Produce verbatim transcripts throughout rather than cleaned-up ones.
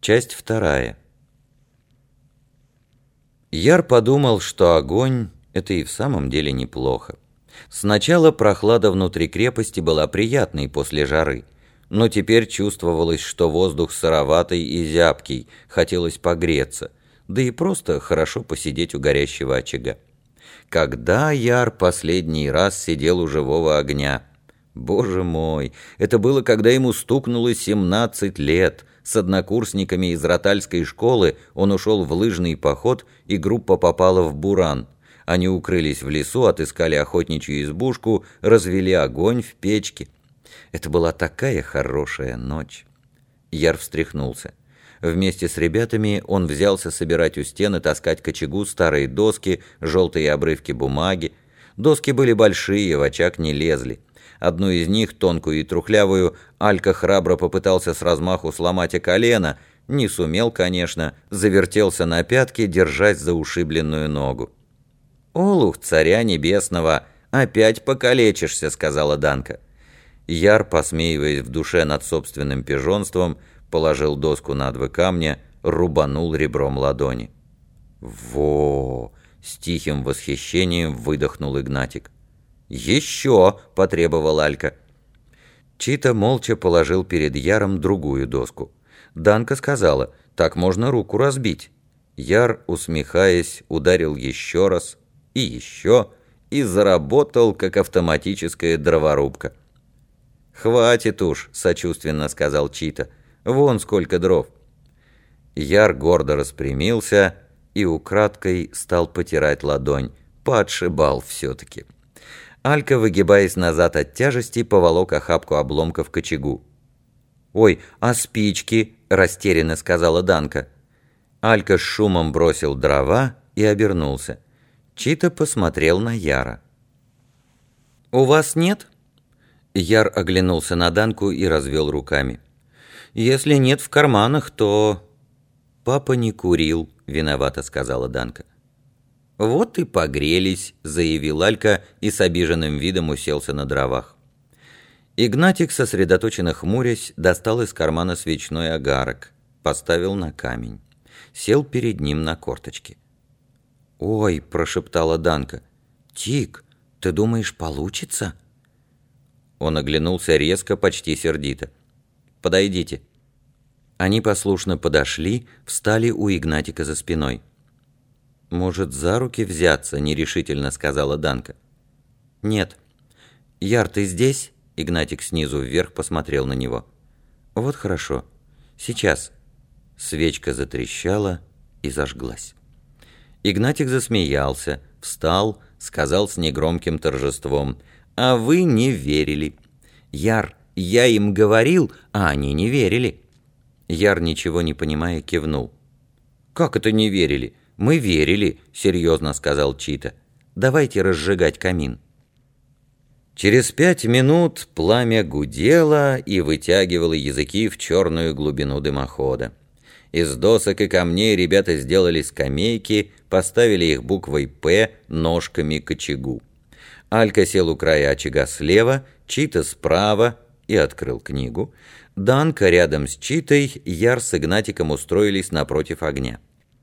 Часть вторая. Яр подумал, что огонь — это и в самом деле неплохо. Сначала прохлада внутри крепости была приятной после жары, но теперь чувствовалось, что воздух сыроватый и зябкий, хотелось погреться, да и просто хорошо посидеть у горящего очага. Когда Яр последний раз сидел у живого огня? Боже мой, это было, когда ему стукнуло семнадцать лет. С однокурсниками из ротальской школы он ушел в лыжный поход, и группа попала в буран. Они укрылись в лесу, отыскали охотничью избушку, развели огонь в печке. Это была такая хорошая ночь. Яр встряхнулся. Вместе с ребятами он взялся собирать у стены, таскать к очагу старые доски, желтые обрывки бумаги. Доски были большие, в очаг не лезли. Одну из них, тонкую и трухлявую, Алька храбро попытался с размаху сломать о колено. Не сумел, конечно, завертелся на пятки, держась за ушибленную ногу. «Олух, царя небесного, опять покалечишься», — сказала Данка. Яр, посмеиваясь в душе над собственным пижонством, положил доску на два камня, рубанул ребром ладони. «Во!» — с тихим восхищением выдохнул Игнатик. «Еще!» — потребовал Алька. Чита молча положил перед Яром другую доску. Данка сказала: «Так можно руку разбить». Яр, усмехаясь, ударил еще раз и еще, и заработал, как автоматическая дроворубка. «Хватит уж», — сочувственно сказал Чита, — «вон сколько дров». Яр гордо распрямился и украдкой стал потирать ладонь. Подшибал все-таки. Алька, выгибаясь назад от тяжести, поволок охапку обломков к очагу. «Ой, а спички?» — растерянно сказала Данка. Алька с шумом бросил дрова и обернулся. Чита посмотрел на Яра. «У вас нет?» Яр оглянулся на Данку и развел руками. «Если нет в карманах, то...» «Папа не курил», — виновато сказала Данка. «Вот и погрелись», — заявил Алька и с обиженным видом уселся на дровах. Игнатик, сосредоточенно хмурясь, достал из кармана свечной огарок, поставил на камень, сел перед ним на корточки. «Ой», — прошептала Данка, — «Тик, ты думаешь, получится?» Он оглянулся резко, почти сердито. «Подойдите». Они послушно подошли, встали у Игнатика за спиной. «Может, за руки взяться?» — нерешительно сказала Данка. «Нет». «Яр, ты здесь?» — Игнатик снизу вверх посмотрел на него. «Вот хорошо. Сейчас». Свечка затрещала и зажглась. Игнатик засмеялся, встал, сказал с негромким торжеством: «А вы не верили. Яр, я им говорил, а они не верили». Яр, ничего не понимая, кивнул. «Как это не верили? Мы верили», — серьезно сказал Чита. «Давайте разжигать камин». Через пять минут пламя гудело и вытягивало языки в черную глубину дымохода. Из досок и камней ребята сделали скамейки, поставили их буквой «П» ножками к очагу. Алька сел у края очага слева, Чита справа и открыл книгу. Данка рядом с Читой, Яр с Игнатиком устроились напротив огня.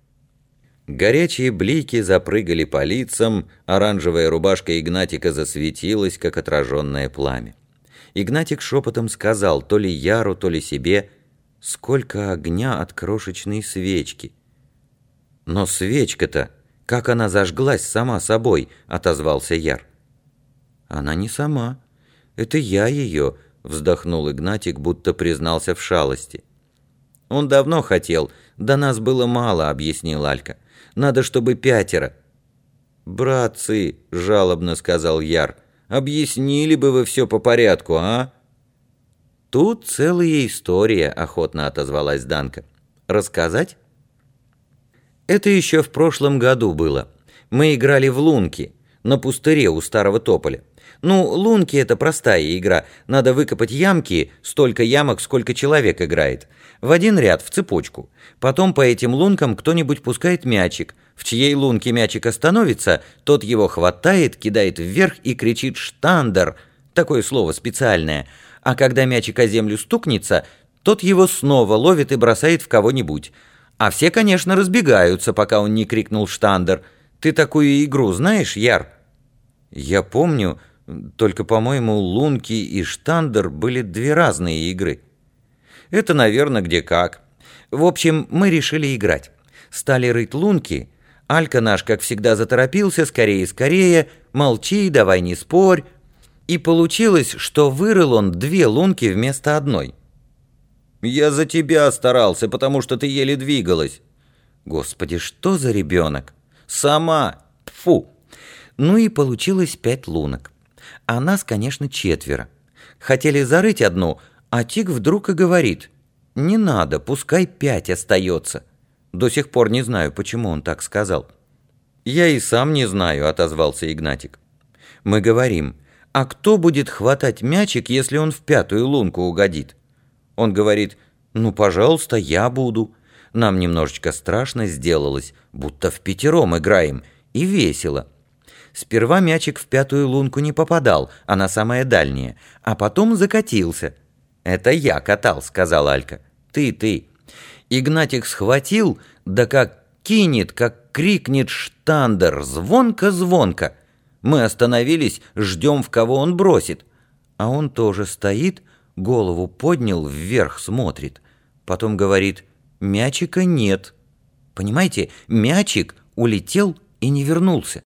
Горячие блики запрыгали по лицам, оранжевая рубашка Игнатика засветилась, как отраженное пламя. Игнатик шепотом сказал то ли Яру, то ли себе: «Сколько огня от крошечной свечки!» «Но свечка-то, как она зажглась сама собой!» — отозвался Яр. «Она не сама. Это я ее», — вздохнул Игнатик, будто признался в шалости. «Он давно хотел, да нас было мало», — объяснил Алька. «Надо, чтобы пятеро». «Братцы», — жалобно сказал Яр, — «объяснили бы вы все по порядку, а?» «Тут целая история», — охотно отозвалась Данка. «Рассказать?» «Это еще в прошлом году было. Мы играли в лунки на пустыре у старого тополя. Ну, лунки — это простая игра. Надо выкопать ямки, столько ямок, сколько человек играет. В один ряд, в цепочку. Потом по этим лункам кто-нибудь пускает мячик. В чьей лунке мячик остановится, тот его хватает, кидает вверх и кричит «штандер». Такое слово специальное. А когда мячик о землю стукнется, Тот его снова ловит и бросает в кого-нибудь. А все, конечно, разбегаются, пока он не крикнул штандер. Ты такую игру знаешь, Яр? Я помню, только, по-моему, лунки и штандер были две разные игры. Это, наверное, где как. В общем, мы решили играть. Стали рыть лунки. Алька наш, как всегда, заторопился, скорее, скорее, молчи, давай не спорь. И получилось, что вырыл он две лунки вместо одной. Я за тебя старался, потому что ты еле двигалась. Господи, что за ребенок? Сама. Тьфу. Ну и получилось пять лунок. А нас, конечно, четверо. Хотели зарыть одну, а Тик вдруг и говорит: «Не надо, пускай пять остается». До сих пор не знаю, почему он так сказал. «Я и сам не знаю», — отозвался Игнатик. Мы говорим: «А кто будет хватать мячик, если он в пятую лунку угодит?» Он говорит: «Ну, пожалуйста, я буду». Нам немножечко страшно сделалось, будто впятером играем, и весело. Сперва мячик в пятую лунку не попадал, она самая дальняя, а потом закатился. «Это я катал», — сказал Алька. «Ты, ты». Игнатик схватил, да как кинет, как крикнет штандер, звонко-звонко. Мы остановились, ждем, в кого он бросит. А он тоже стоит, голову поднял, вверх смотрит. Потом говорит: «Мячика нет». Понимаете, мячик улетел и не вернулся.